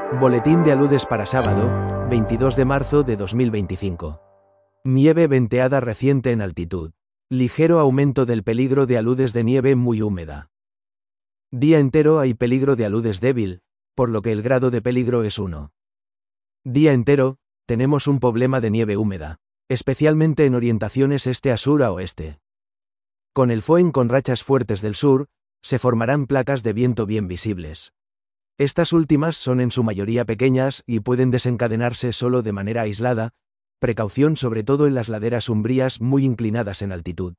Boletín de aludes para sábado, 22 de marzo de 2025. Nieve venteada reciente en altitud. Ligero aumento del peligro de aludes de nieve muy húmeda. Día entero hay peligro de aludes débil, por lo que el grado de peligro es 1. Día entero, tenemos un problema de nieve húmeda, especialmente en orientaciones este a sur a oeste. Con el FOEN con rachas fuertes del sur, se formarán placas de viento bien visibles. Estas últimas son en su mayoría pequeñas y pueden desencadenarse solo de manera aislada, precaución sobre todo en las laderas umbrías muy inclinadas en altitud.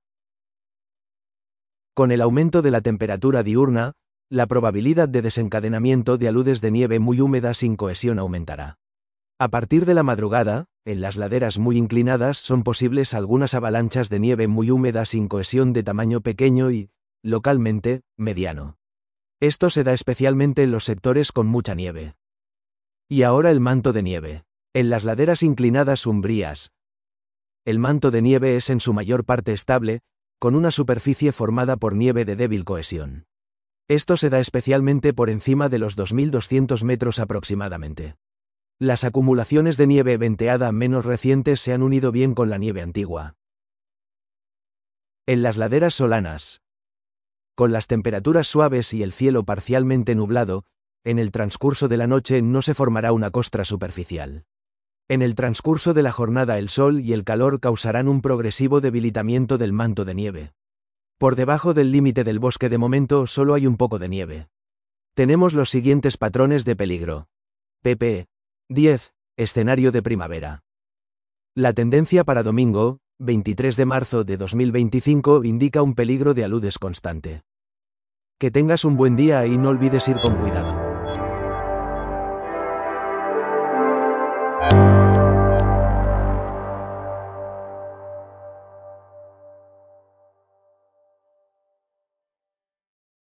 Con el aumento de la temperatura diurna, la probabilidad de desencadenamiento de aludes de nieve muy húmeda sin cohesión aumentará. A partir de la madrugada, en las laderas muy inclinadas son posibles algunas avalanchas de nieve muy húmeda sin cohesión de tamaño pequeño y, localmente, mediano. Esto se da especialmente en los sectores con mucha nieve. Y ahora el manto de nieve. En las laderas inclinadas umbrías, el manto de nieve es en su mayor parte estable, con una superficie formada por nieve de débil cohesión. Esto se da especialmente por encima de los 2.200 metros aproximadamente. Las acumulaciones de nieve venteada menos recientes se han unido bien con la nieve antigua. En las laderas solanas, con las temperaturas suaves y el cielo parcialmente nublado, en el transcurso de la noche no se formará una costra superficial. En el transcurso de la jornada el sol y el calor causarán un progresivo debilitamiento del manto de nieve. Por debajo del límite del bosque de momento solo hay un poco de nieve. Tenemos los siguientes patrones de peligro. pp. 10. Escenario de primavera. La tendencia para domingo, 23 de marzo de 2025, indica un peligro de aludes constante. Que tengas un buen día y no olvides ir con cuidado.